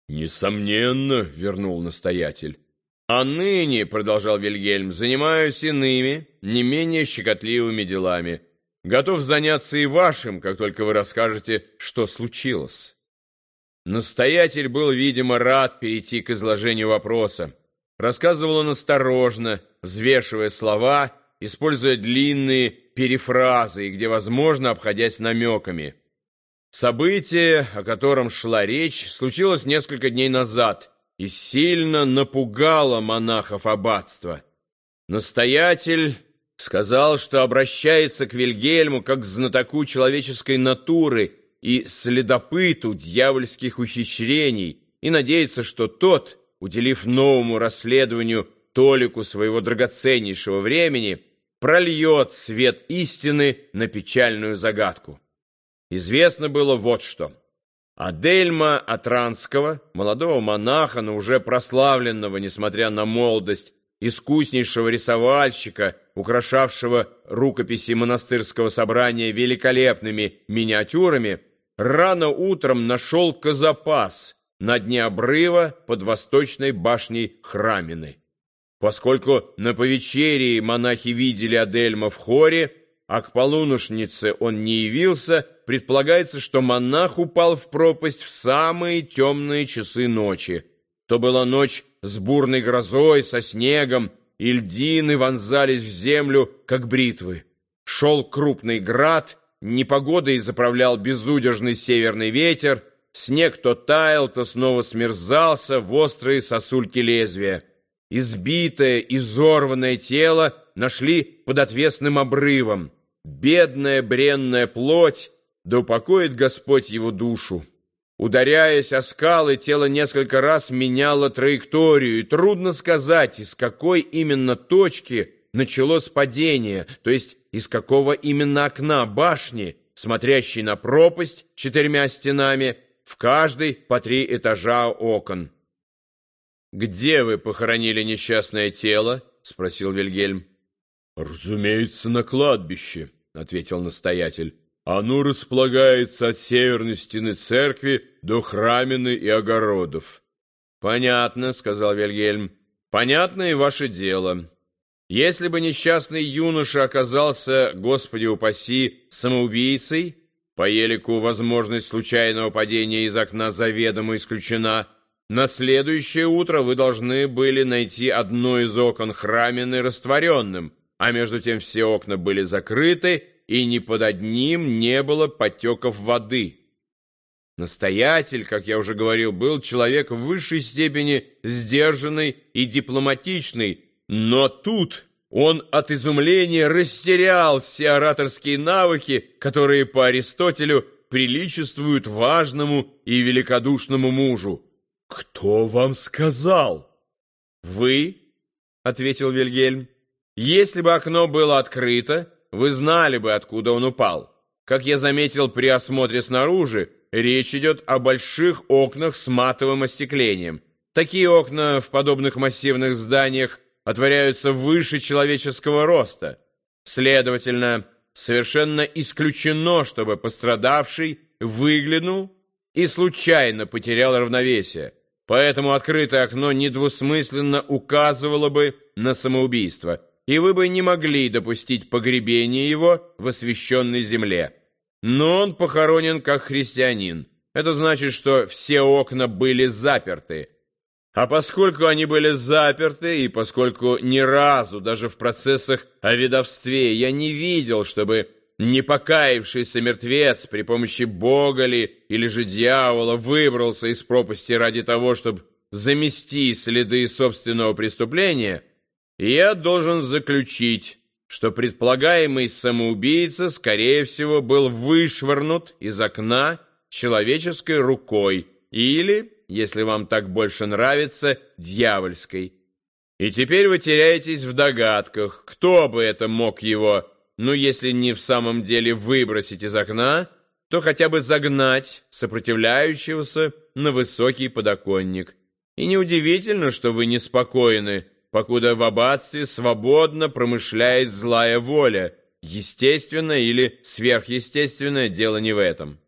«Несомненно», — вернул настоятель. «А ныне, — продолжал Вильгельм, — занимаюсь иными, не менее щекотливыми делами. Готов заняться и вашим, как только вы расскажете, что случилось». Настоятель был, видимо, рад перейти к изложению вопроса. Рассказывал он осторожно, взвешивая слова, используя длинные перефразы, и, где возможно, обходясь намеками. Событие, о котором шла речь, случилось несколько дней назад и сильно напугало монахов аббатства. Настоятель сказал, что обращается к Вильгельму как к знатоку человеческой натуры и следопыту дьявольских ухищрений, и надеется, что тот, уделив новому расследованию толику своего драгоценнейшего времени, прольет свет истины на печальную загадку. Известно было вот что. Адельма Атранского, молодого монаха, но уже прославленного, несмотря на молодость, искуснейшего рисовальщика, украшавшего рукописи монастырского собрания великолепными миниатюрами, рано утром нашел казапас на дне обрыва под восточной башней Храмины. Поскольку на повечерии монахи видели Адельма в хоре, а к полуношнице он не явился, предполагается, что монах упал в пропасть в самые темные часы ночи. То была ночь с бурной грозой, со снегом, и льдины вонзались в землю, как бритвы. Шел крупный град, непогодой заправлял безудержный северный ветер, снег то таял, то снова смерзался в острые сосульки лезвия. Избитое, изорванное тело нашли под отвесным обрывом. Бедная бренная плоть, да упокоит Господь его душу. Ударяясь о скалы, тело несколько раз меняло траекторию, и трудно сказать, из какой именно точки началось падение, то есть из какого именно окна башни, смотрящей на пропасть 4 стенами, в каждой по 3 этажа окон. «Где вы похоронили несчастное тело?» — спросил Вильгельм. «Разумеется, на кладбище», — ответил настоятель. «Оно располагается от северной стены церкви до храмины и огородов». «Понятно», — сказал Вильгельм. «Понятно и ваше дело. Если бы несчастный юноша оказался, Господи упаси, самоубийцей, по елику возможность случайного падения из окна заведомо исключена, на следующее утро вы должны были найти одно из окон храмины растворенным, а между тем все окна были закрыты, и ни под одним не было потеков воды». Настоятель, как я уже говорил, был человек в высшей степени сдержанный и дипломатичный, но тут он от изумления растерял все ораторские навыки, которые по Аристотелю приличествуют важному и великодушному мужу. «Кто вам сказал?» «Вы», — ответил Вильгельм. «Если бы окно было открыто, вы знали бы, откуда он упал. Как я заметил при осмотре снаружи, речь идет о больших окнах с матовым остеклением. Такие окна в подобных массивных зданиях отворяются выше человеческого роста. Следовательно, совершенно исключено, чтобы пострадавший выглянул и случайно потерял равновесие. Поэтому открытое окно недвусмысленно указывало бы на самоубийство, и вы бы не могли допустить погребения его в освященной земле. Но он похоронен как христианин. Это значит, что все окна были заперты. А поскольку они были заперты, и поскольку ни разу, даже в процессах о ведовстве, я не видел, чтобы непокаявшийся мертвец при помощи Бога ли или же дьявола выбрался из пропасти ради того, чтобы замести следы собственного преступления, я должен заключить, что предполагаемый самоубийца, скорее всего, был вышвырнут из окна человеческой рукой или, если вам так больше нравится, дьявольской. И теперь вы теряетесь в догадках, кто бы это мог его, ну, если не в самом деле выбросить из окна, то хотя бы загнать сопротивляющегося на высокий подоконник. И неудивительно, что вы неспокойны, покуда в аббатстве свободно промышляет злая воля. Естественное или сверхъестественное, дело не в этом.